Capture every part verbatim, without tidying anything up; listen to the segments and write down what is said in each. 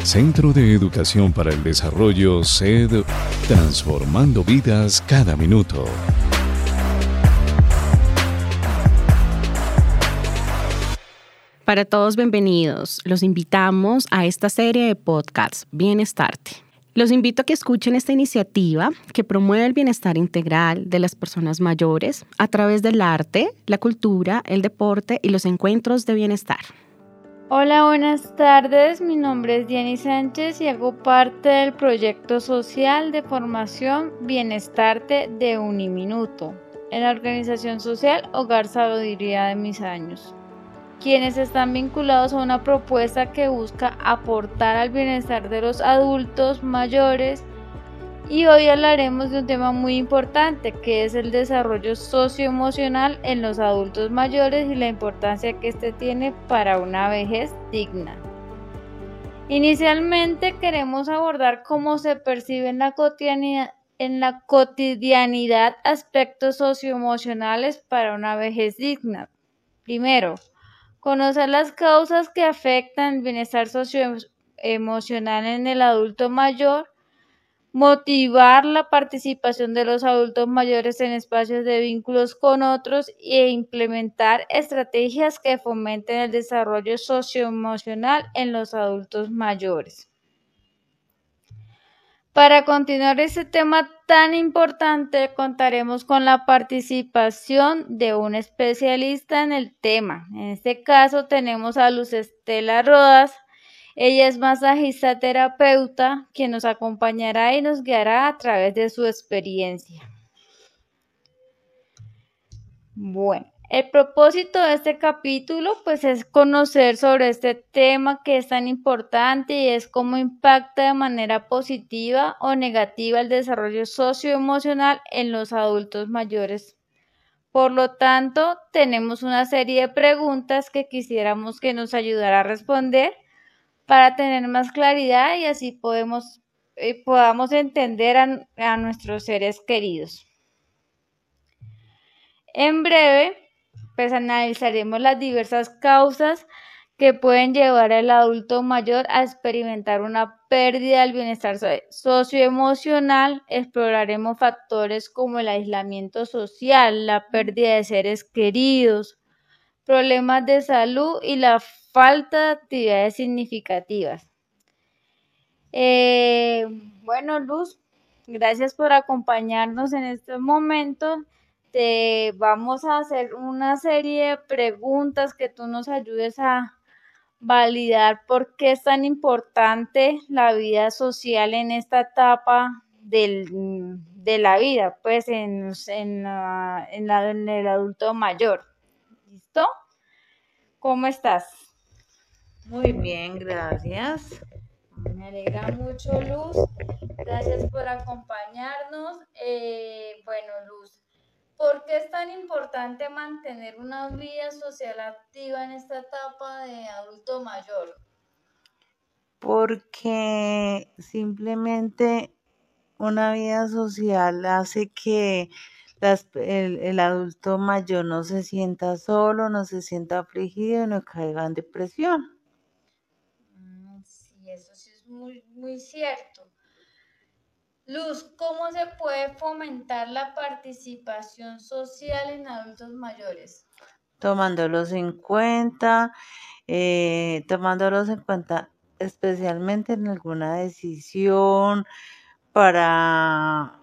Centro de Educación para el Desarrollo C E D, transformando vidas cada minuto. Para todos, bienvenidos. Los invitamos a esta serie de podcasts, Bienestarte. Los invito a que escuchen esta iniciativa que promueve el bienestar integral de las personas mayores a través del arte, la cultura, el deporte y los encuentros de bienestar. Hola, buenas tardes. Mi nombre es Diany Sánchez y hago parte del proyecto social de formación Bienestarte de Uniminuto en la organización social Hogar Sabiduría de Mis Años, quienes están vinculados a una propuesta que busca aportar al bienestar de los adultos mayores. Y hoy hablaremos de un tema muy importante, que es el desarrollo socioemocional en los adultos mayores y la importancia que este tiene para una vejez digna. Inicialmente queremos abordar cómo se percibe en la cotidianidad, en la cotidianidad aspectos socioemocionales para una vejez digna. Primero, conocer las causas que afectan el bienestar socioemocional en el adulto mayor. Motivar la participación de los adultos mayores en espacios de vínculos con otros e implementar estrategias que fomenten el desarrollo socioemocional en los adultos mayores. Para continuar este tema tan importante, contaremos con la participación de un especialista en el tema. En este caso tenemos a Luz Estela Rodas. Ella es masajista terapeuta, quien nos acompañará y nos guiará a través de su experiencia. Bueno, el propósito de este capítulo pues es conocer sobre este tema que es tan importante y es cómo impacta de manera positiva o negativa el desarrollo socioemocional en los adultos mayores. Por lo tanto, tenemos una serie de preguntas que quisiéramos que nos ayudara a responder para tener más claridad y así podemos, eh, podamos entender a, a nuestros seres queridos. En breve, pues analizaremos las diversas causas que pueden llevar al adulto mayor a experimentar una pérdida del bienestar socioemocional. Exploraremos factores como el aislamiento social, la pérdida de seres queridos, problemas de salud y la falta de actividades significativas. Eh, bueno, Luz, gracias por acompañarnos en este momento. Te vamos a hacer una serie de preguntas que tú nos ayudes a validar por qué es tan importante la vida social en esta etapa del, de la vida, pues en, en, la, en, la, en el adulto mayor. ¿Listo? ¿Cómo estás? Muy bien, gracias. Me alegra mucho, Luz. Gracias por acompañarnos. Eh, bueno, Luz, ¿por qué es tan importante mantener una vida social activa en esta etapa de adulto mayor? Porque simplemente una vida social hace que las, el, el adulto mayor no se sienta solo, no se sienta afligido y no caiga en depresión. Sí, eso sí es muy, muy cierto. Luz, ¿cómo se puede fomentar la participación social en adultos mayores? Tomándolos en cuenta, eh, tomándolos en cuenta especialmente en alguna decisión para,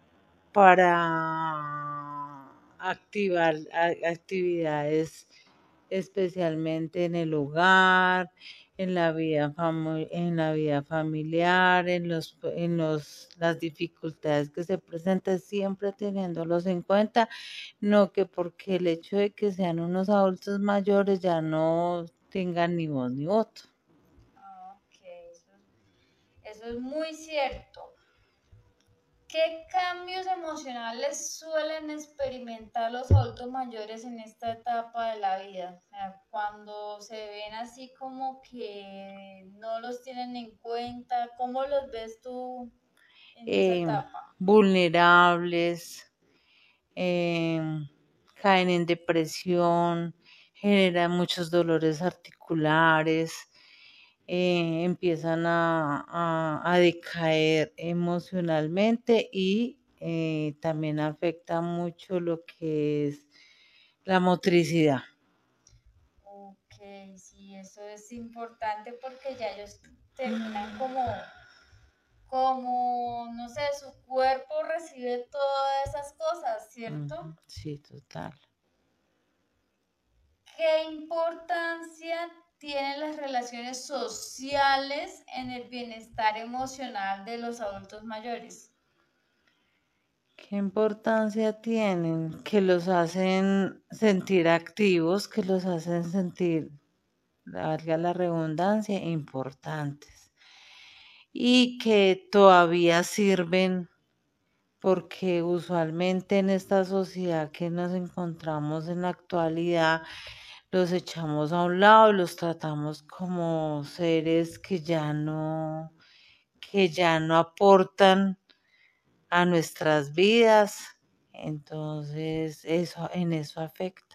para activar a- actividades especialmente en el hogar, en la vida famu- en la vida familiar, en los en los las dificultades que se presentan, siempre teniéndolos en cuenta, no que porque el hecho de que sean unos adultos mayores ya no tengan ni voz ni voto. Ok, eso, eso es muy cierto. ¿Qué cambios emocionales suelen experimentar los adultos mayores en esta etapa de la vida? O sea, cuando se ven así como que no los tienen en cuenta, ¿cómo los ves tú en esa Eh, etapa? vulnerables, eh, caen en depresión, generan muchos dolores articulares, eh, empiezan a, a, a decaer emocionalmente y eh, también afecta mucho lo que es la motricidad. Ok, sí, eso es importante porque ya ellos terminan como, como, no sé, su cuerpo recibe todas esas cosas, ¿cierto? Ujú, sí, total. ¿Qué importancia tienen las relaciones sociales en el bienestar emocional de los adultos mayores? ¿Qué importancia tienen? Que los hacen sentir activos, que los hacen sentir, valga la redundancia, importantes y que todavía sirven porque usualmente en esta sociedad que nos encontramos en la actualidad los echamos a un lado y los tratamos como seres que ya no, que ya no aportan a nuestras vidas. Entonces, eso, en eso afecta.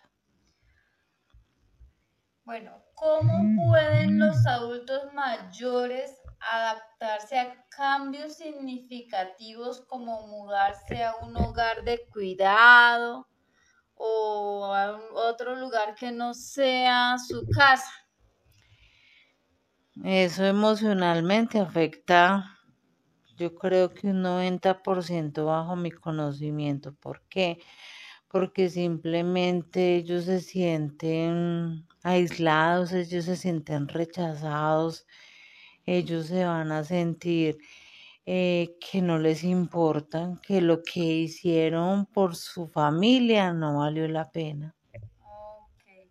Bueno, ¿cómo pueden los adultos mayores adaptarse a cambios significativos como mudarse a un hogar de cuidado o a un- otro lugar que no sea su casa? Eso emocionalmente afecta, yo creo que un noventa por ciento bajo mi conocimiento. ¿Por qué? Porque simplemente ellos se sienten aislados, ellos se sienten rechazados, ellos se van a sentir eh, que no les importa, que lo que hicieron por su familia no valió la pena. Ok.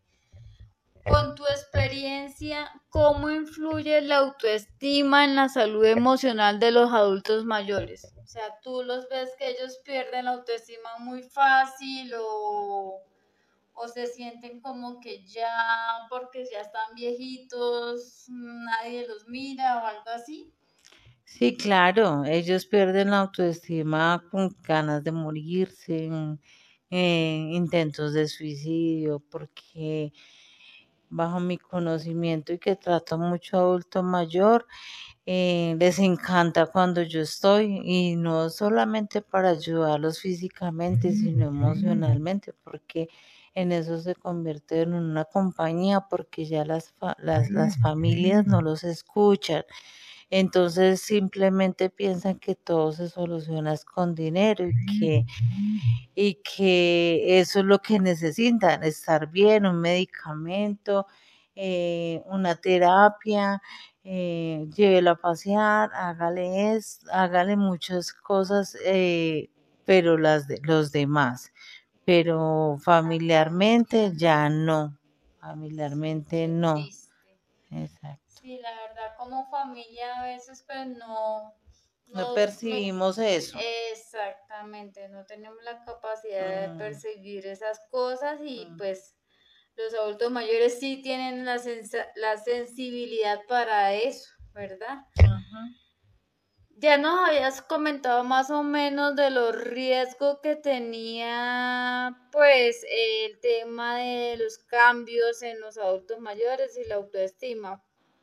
Con tu experiencia, ¿cómo influye la autoestima en la salud emocional de los adultos mayores? O sea, ¿tú los ves que ellos pierden la autoestima muy fácil o, o se sienten como que ya, porque ya están viejitos, nadie los mira o algo así? Sí, claro, ellos pierden la autoestima con ganas de morirse, en- en intentos de suicidio, porque bajo mi conocimiento y que trato mucho adulto mayor, eh, les encanta cuando yo estoy y no solamente para ayudarlos físicamente, sino emocionalmente, porque en eso se convierte en una compañía, porque ya las, fa- las, las familias no los escuchan. Entonces simplemente piensan que todo se soluciona es con dinero y que, y que eso es lo que necesitan, estar bien, un medicamento, eh, una terapia, eh, llévelo a pasear, hágale es, hágale muchas cosas, eh, pero las de los demás, pero familiarmente ya no, familiarmente Qué no, triste. exacto. Sí, la verdad, como familia a veces pues no, No no, no, percibimos eso. exactamente, no tenemos la capacidad de Mm, percibir esas cosas y mm, pues los adultos mayores sí tienen la, sensa- la sensibilidad para eso, ¿verdad? ujú. Ya nos habías comentado más o menos de los riesgos que tenía pues el tema de los cambios en los adultos mayores y la autoestima.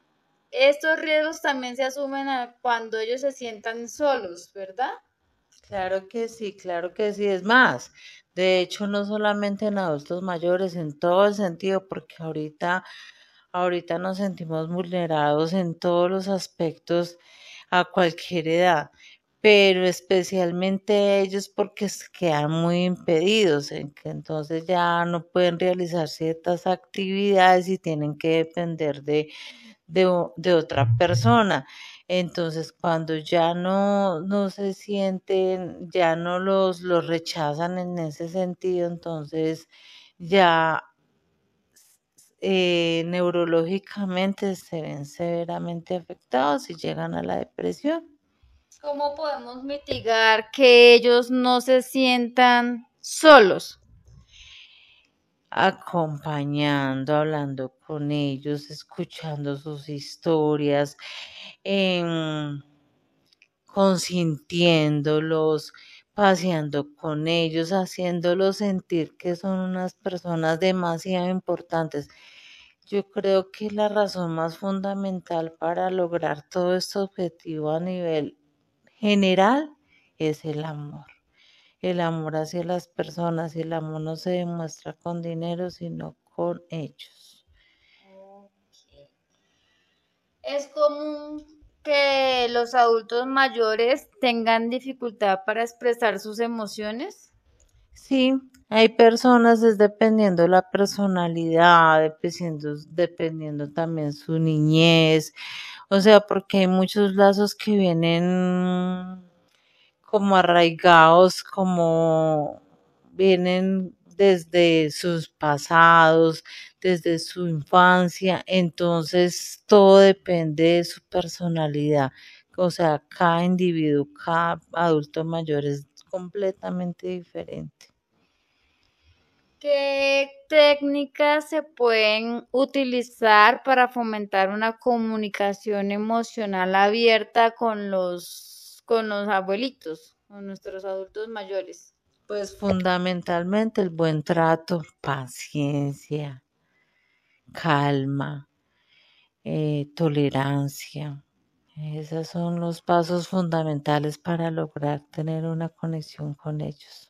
Estos riesgos también se asumen a- cuando ellos se sientan solos, ¿verdad? Claro que sí, claro que sí. Es más, de hecho, no solamente en adultos mayores, en todo el sentido, porque ahorita, ahorita nos sentimos vulnerados en todos los aspectos a cualquier edad, pero especialmente ellos porque se quedan muy impedidos, en que entonces ya no pueden realizar ciertas actividades y tienen que depender de de, o- de otra persona. Entonces, cuando ya no, no se sienten, ya no los, los rechazan en ese sentido, entonces ya eh, neurológicamente se ven severamente afectados y llegan a la depresión. ¿Cómo podemos mitigar que ellos no se sientan solos? Acompañando, hablando con ellos, escuchando sus historias, em, consintiéndolos, paseando con ellos, haciéndolos sentir que son unas personas demasiado importantes. Yo creo que la razón más fundamental para lograr todo este objetivo a nivel general es el amor. El amor hacia las personas, y el amor no se demuestra con dinero, sino con hechos. Es común que los adultos mayores tengan dificultad para expresar sus emociones. Sí, hay personas, es dependiendo la personalidad, dependiendo, dependiendo también su niñez, o sea, porque hay muchos lazos que vienen como arraigados, como vienen desde sus pasados, desde su infancia, entonces todo depende de su personalidad. O sea, cada individuo, cada adulto mayor es completamente diferente. ¿Qué técnicas se pueden utilizar para fomentar una comunicación emocional abierta con los, con los abuelitos, con nuestros adultos mayores? Pues fundamentalmente el buen trato, paciencia, calma, eh, tolerancia. Esos son los pasos fundamentales para lograr tener una conexión con ellos.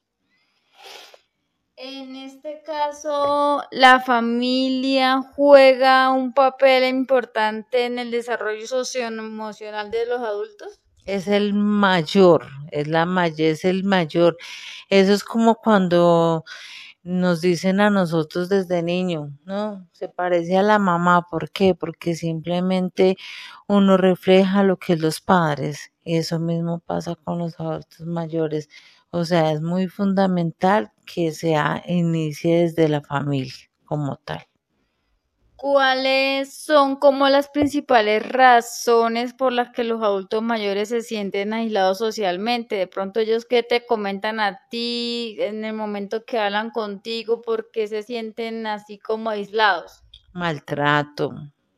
En este caso, la familia juega un papel importante en el desarrollo socioemocional de los adultos. Es el mayor, es la may- es el mayor. Eso es como cuando nos dicen a nosotros desde niño, ¿no? Se parece a la mamá, ¿por qué? Porque simplemente uno refleja lo que es los padres. Y eso mismo pasa con los adultos mayores. O sea, es muy fundamental que se inicie desde la familia como tal. ¿Cuáles son como las principales razones por las que los adultos mayores se sienten aislados socialmente? De pronto ellos qué te comentan a ti en el momento que hablan contigo, ¿por qué se sienten así como aislados? Maltrato,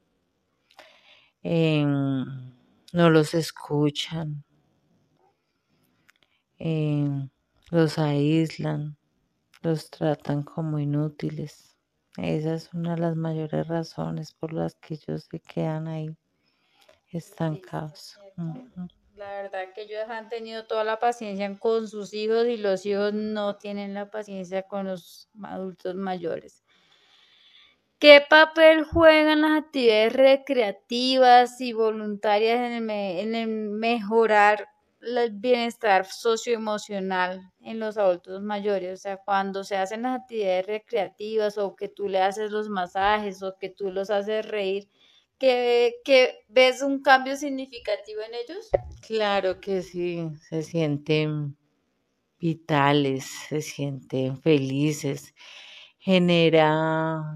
em, no los escuchan, em, los aíslan, los tratan como inútiles. Esa es una de las mayores razones por las que ellos se quedan ahí estancados. Ujú. La verdad que ellos han tenido toda la paciencia con sus hijos y los hijos no tienen la paciencia con los adultos mayores. ¿Qué papel juegan las actividades recreativas y voluntarias en el, me- en el mejorar el bienestar socioemocional en los adultos mayores? O sea, cuando se hacen las actividades recreativas o que tú le haces los masajes o que tú los haces reír, ¿que, que ves un cambio significativo en ellos? Claro que sí, se sienten vitales, se sienten felices, genera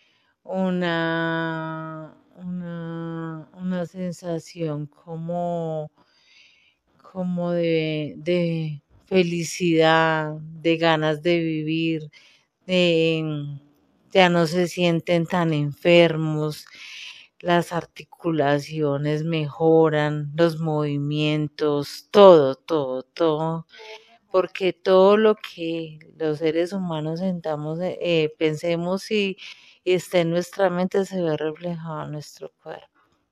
una, una, una sensación como, como de, de felicidad, de ganas de vivir, de, ya no se sienten tan enfermos, las articulaciones mejoran, los movimientos, todo, todo, todo, porque todo lo que los seres humanos sentamos, eh, eh, pensemos y, y esté en nuestra mente se ve reflejado en nuestro cuerpo.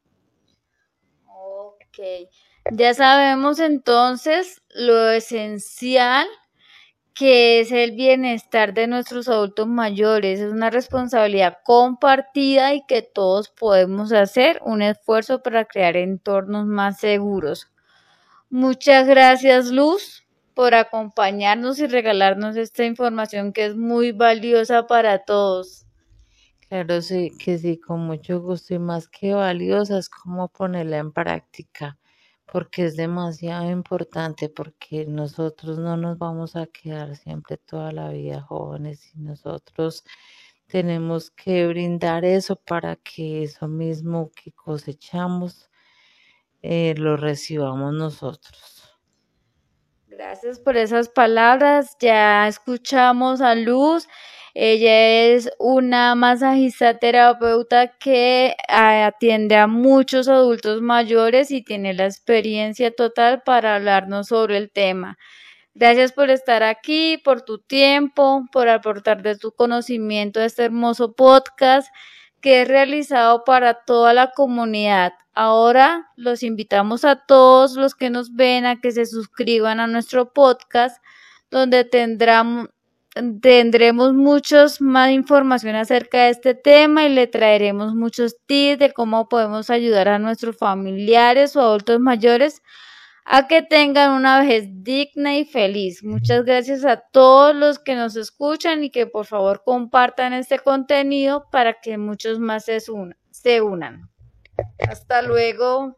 Ok, ya sabemos entonces lo esencial que es el bienestar de nuestros adultos mayores. Es una responsabilidad compartida y que todos podemos hacer un esfuerzo para crear entornos más seguros. Muchas gracias, Luz, por acompañarnos y regalarnos esta información que es muy valiosa para todos. Claro, sí, que sí, con mucho gusto y más que valiosa es como ponerla en práctica, porque es demasiado importante, porque nosotros no nos vamos a quedar siempre toda la vida jóvenes y nosotros tenemos que brindar eso para que eso mismo que cosechamos eh, lo recibamos nosotros. Gracias por esas palabras. Ya escuchamos a Luz. Ella es una masajista terapeuta que atiende a muchos adultos mayores y tiene la experiencia total para hablarnos sobre el tema. Gracias por estar aquí, por tu tiempo, por aportar de tu conocimiento a este hermoso podcast. que es realizado para toda la comunidad. Ahora los invitamos a todos los que nos ven a que se suscriban a nuestro podcast, donde tendrán, tendremos muchos más información acerca de este tema y le traeremos muchos tips de cómo podemos ayudar a nuestros familiares o adultos mayores a que tengan una vejez digna y feliz. Muchas gracias a todos los que nos escuchan y que por favor compartan este contenido para que muchos más se unan. Se unan. Hasta luego.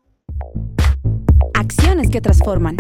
Acciones que transforman.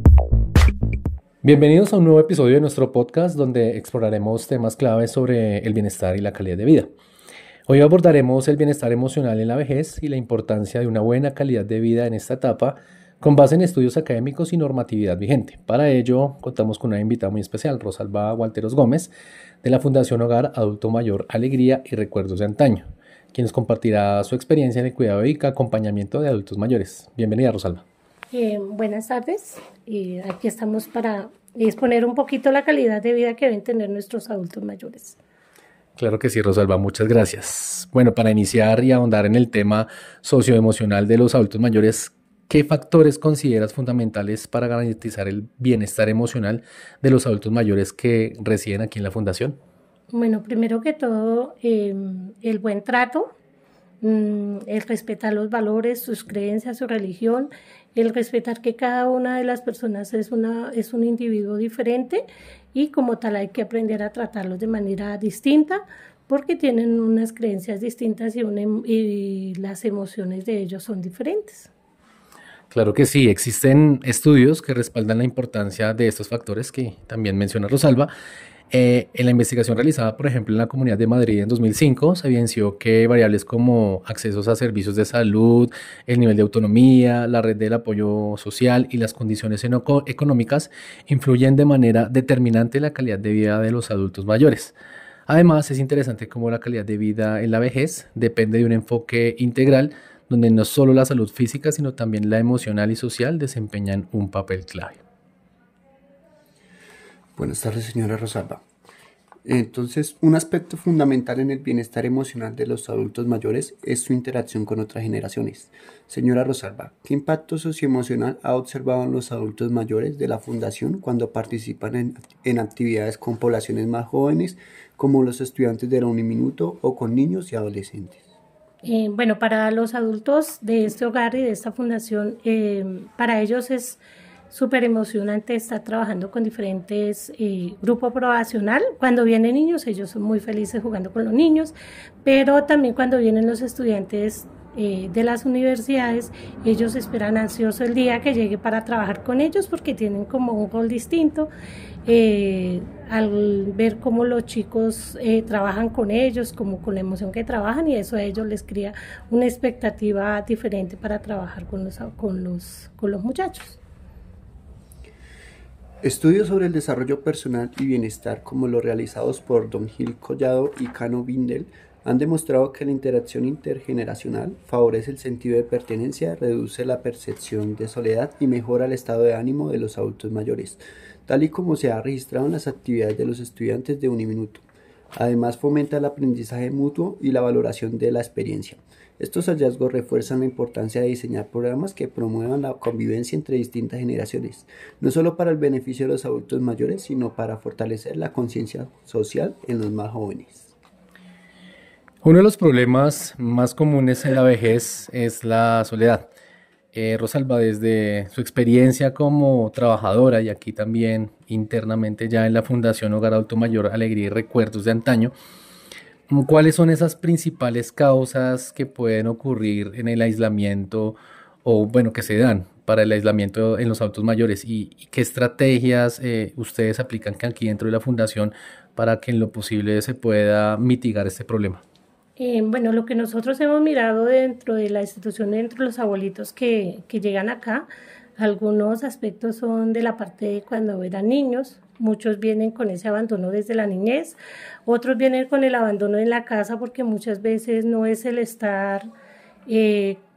Bienvenidos a un nuevo episodio de nuestro podcast donde exploraremos temas claves sobre el bienestar y la calidad de vida. Hoy abordaremos el bienestar emocional en la vejez y la importancia de una buena calidad de vida en esta etapa con base en estudios académicos y normatividad vigente. Para ello, contamos con una invitada muy especial, Rosalba Gualteros Gómez, de la Fundación Hogar Adulto Mayor Alegría y Recuerdos de Antaño, quien nos compartirá su experiencia en el cuidado y acompañamiento de adultos mayores. Bienvenida, Rosalba. Eh, buenas tardes. Eh, aquí estamos para exponer un poquito la calidad de vida que deben tener nuestros adultos mayores. Claro que sí, Rosalba, muchas gracias. Bueno, para iniciar y ahondar en el tema socioemocional de los adultos mayores, ¿qué factores consideras fundamentales para garantizar el bienestar emocional de los adultos mayores que residen aquí en la Fundación? Bueno, primero que todo, eh, el buen trato, mm, el respetar los valores, sus creencias, su religión, el respetar que cada una de las personas es, una, es un individuo diferente y como tal hay que aprender a tratarlos de manera distinta porque tienen unas creencias distintas y, una, y las emociones de ellos son diferentes. Claro que sí, existen estudios que respaldan la importancia de estos factores que también menciona Rosalba. Eh, en la investigación realizada, por ejemplo, en la Comunidad de Madrid en dos mil cinco, se evidenció que variables como accesos a servicios de salud, el nivel de autonomía, la red del apoyo social y las condiciones económicas influyen de manera determinante en la calidad de vida de los adultos mayores. Además, es interesante cómo la calidad de vida en la vejez depende de un enfoque integral donde no solo la salud física, sino también la emocional y social desempeñan un papel clave. Buenas tardes, señora Rosalba. Entonces, un aspecto fundamental en el bienestar emocional de los adultos mayores es su interacción con otras generaciones. Señora Rosalba, ¿qué impacto socioemocional ha observado en los adultos mayores de la Fundación cuando participan en, en actividades con poblaciones más jóvenes, como los estudiantes de la Uniminuto o con niños y adolescentes? Eh, bueno, para los adultos de este hogar y de esta fundación, eh, para ellos es súper emocionante estar trabajando con diferentes eh, grupos probacional. Cuando vienen niños, ellos son muy felices jugando con los niños, pero también cuando vienen los estudiantes eh, de las universidades, ellos esperan ansioso el día que llegue para trabajar con ellos porque tienen como un rol distinto. Eh, al ver cómo los chicos eh, trabajan con ellos, como con la emoción que trabajan, y eso a ellos les crea una expectativa diferente para trabajar con los, con los, con los muchachos. Estudios sobre el desarrollo personal y bienestar como los realizados por Don Gil Collado y Cano Bindel han demostrado que la interacción intergeneracional favorece el sentido de pertenencia, reduce la percepción de soledad y mejora el estado de ánimo de los adultos mayores, tal y como se ha registrado en las actividades de los estudiantes de Uniminuto. Además, fomenta el aprendizaje mutuo y la valoración de la experiencia. Estos hallazgos refuerzan la importancia de diseñar programas que promuevan la convivencia entre distintas generaciones, no solo para el beneficio de los adultos mayores, sino para fortalecer la conciencia social en los más jóvenes. Uno de los problemas más comunes en la vejez es la soledad. Eh, Rosalba, desde su experiencia como trabajadora y aquí también internamente ya en la Fundación Hogar Adulto Mayor Alegría y Recuerdos de Antaño, ¿cuáles son esas principales causas que pueden ocurrir en el aislamiento o bueno que se dan para el aislamiento en los adultos mayores y, y qué estrategias eh, ustedes aplican aquí dentro de la Fundación para que en lo posible se pueda mitigar este problema? Eh, bueno, lo que nosotros hemos mirado dentro de la institución, dentro de los abuelitos que, que llegan acá, algunos aspectos son de la parte de cuando eran niños, muchos vienen con ese abandono desde la niñez, otros vienen con el abandono en la casa porque muchas veces no es el estar eh,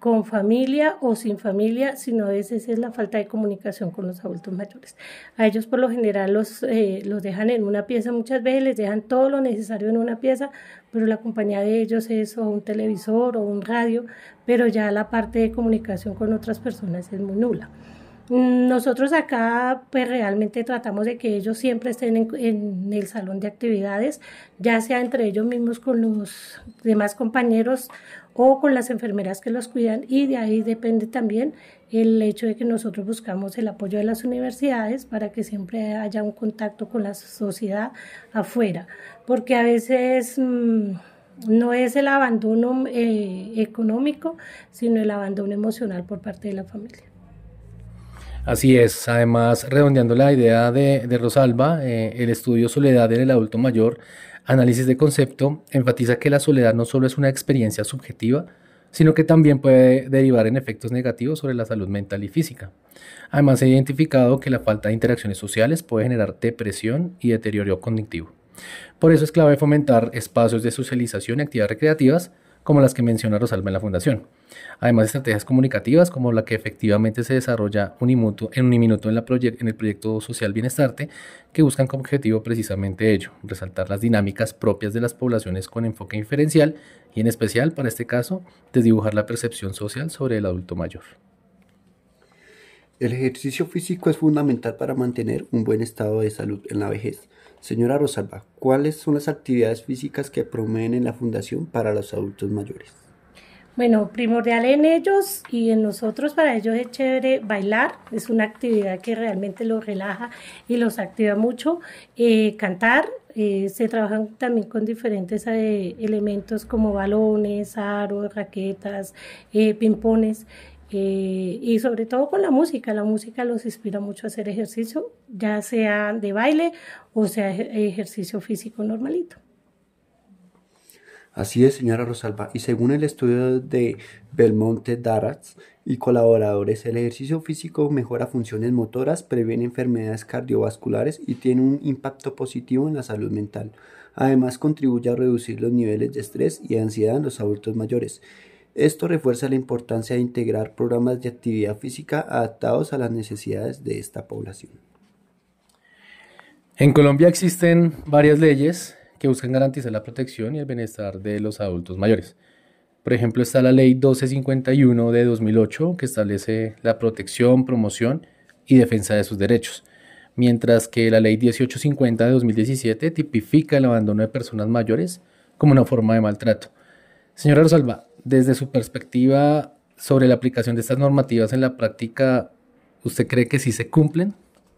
con familia o sin familia, sino a veces es la falta de comunicación con los adultos mayores. A ellos por lo general los, eh, los dejan en una pieza, muchas veces les dejan todo lo necesario en una pieza, pero la compañía de ellos es o un televisor o un radio, pero ya la parte de comunicación con otras personas es muy nula. Nosotros acá pues realmente tratamos de que ellos siempre estén en, en el salón de actividades, ya sea entre ellos mismos con los demás compañeros o con las enfermeras que los cuidan, y de ahí depende también el hecho de que nosotros buscamos el apoyo de las universidades para que siempre haya un contacto con la sociedad afuera, porque a veces mmm, no es el abandono eh, económico, sino el abandono emocional por parte de la familia. Así es, además, redondeando la idea de, de Rosalba, eh, el estudio Soledad en el adulto mayor, análisis de concepto, enfatiza que la soledad no solo es una experiencia subjetiva, sino que también puede derivar en efectos negativos sobre la salud mental y física. Además, se ha identificado que la falta de interacciones sociales puede generar depresión y deterioro cognitivo. Por eso es clave fomentar espacios de socialización y actividades recreativas, como las que menciona Rosalba en la Fundación. Además, estrategias comunicativas como la que efectivamente se desarrolla Unimutuo, en Uniminuto en, la en el proyecto social Bienestarte, que buscan como objetivo precisamente ello, resaltar las dinámicas propias de las poblaciones con enfoque inferencial y en especial, para este caso, desdibujar la percepción social sobre el adulto mayor. El ejercicio físico es fundamental para mantener un buen estado de salud en la vejez. Señora Rosalba, ¿cuáles son las actividades físicas que promueven en la Fundación para los adultos mayores? Bueno, primordial en ellos y en nosotros, para ellos es chévere bailar, es una actividad que realmente los relaja y los activa mucho. Eh, cantar, eh, se trabajan también con diferentes eh, elementos como balones, aros, raquetas, eh, pimpones. Eh, y sobre todo con la música, la música los inspira mucho a hacer ejercicio, ya sea de baile o sea ejercicio físico normalito. Así es, señora Rosalba, y según el estudio de Belmonte Darras y colaboradores, el ejercicio físico mejora funciones motoras, previene enfermedades cardiovasculares y tiene un impacto positivo en la salud mental. Además, contribuye a reducir los niveles de estrés y ansiedad en los adultos mayores. Esto refuerza la importancia de integrar programas de actividad física adaptados a las necesidades de esta población. En Colombia existen varias leyes que buscan garantizar la protección y el bienestar de los adultos mayores. Por ejemplo, está la Ley doce cincuenta y uno de dos mil ocho, que establece la protección, promoción y defensa de sus derechos, mientras que la Ley dieciocho cincuenta de dos mil diecisiete tipifica el abandono de personas mayores como una forma de maltrato. Señora Rosalba, desde su perspectiva sobre la aplicación de estas normativas en la práctica, ¿usted cree que sí se cumplen?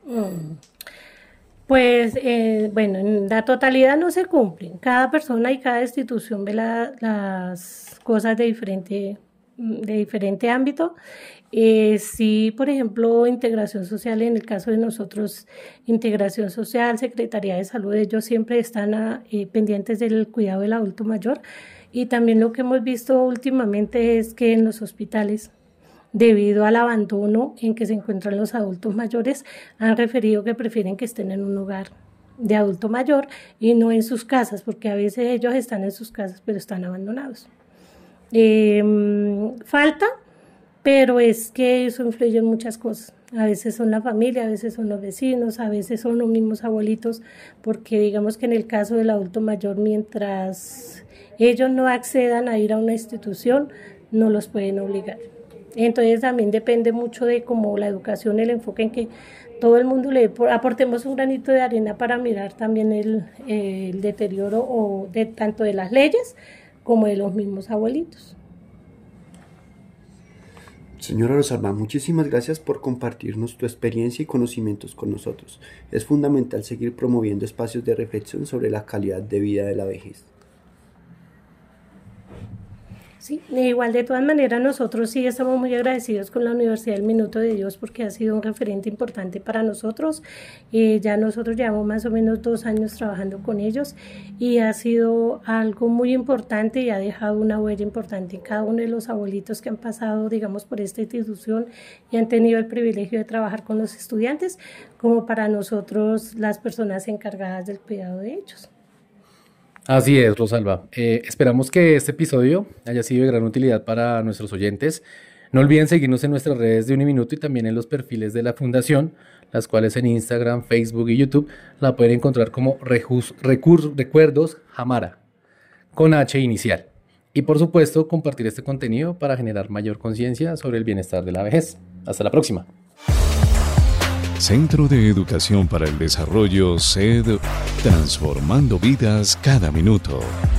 Pues, eh, bueno, en la totalidad no se cumplen. Cada persona y cada institución ve la, las cosas de diferente, de diferente ámbito. Eh, sí, por ejemplo, integración social, en el caso de nosotros, integración social, Secretaría de Salud, ellos siempre están a, eh, pendientes del cuidado del adulto mayor. Y también lo que hemos visto últimamente es que en los hospitales, debido al abandono en que se encuentran los adultos mayores, han referido que prefieren que estén en un hogar de adulto mayor y no en sus casas, porque a veces ellos están en sus casas pero están abandonados. Eh, falta, pero es que eso influye en muchas cosas. A veces son la familia, a veces son los vecinos, a veces son los mismos abuelitos, porque digamos que en el caso del adulto mayor, mientras ellos no accedan a ir a una institución, no los pueden obligar. Entonces también depende mucho de cómo la educación, el enfoque en que todo el mundo le aportemos un granito de arena para mirar también el, eh, el deterioro o de, tanto de las leyes como de los mismos abuelitos. Señora Rosalba, muchísimas gracias por compartirnos tu experiencia y conocimientos con nosotros. Es fundamental seguir promoviendo espacios de reflexión sobre la calidad de vida de la vejez. Sí, igual de todas maneras nosotros sí estamos muy agradecidos con la Universidad del Minuto de Dios porque ha sido un referente importante para nosotros. Eh, ya nosotros llevamos más o menos dos años trabajando con ellos y ha sido algo muy importante y ha dejado una huella importante en cada uno de los abuelitos que han pasado, digamos, por esta institución y han tenido el privilegio de trabajar con los estudiantes, como para nosotros las personas encargadas del cuidado de ellos. Así es, Rosalba. Eh, esperamos que este episodio haya sido de gran utilidad para nuestros oyentes. No olviden seguirnos en nuestras redes de Uniminuto y también en los perfiles de la Fundación, las cuales en Instagram, Facebook y YouTube la pueden encontrar como Rejus, Recur, Recuerdos Jamara, con H inicial. Y por supuesto, compartir este contenido para generar mayor conciencia sobre el bienestar de la vejez. Hasta la próxima. Centro de Educación para el Desarrollo, C E D, transformando vidas cada minuto.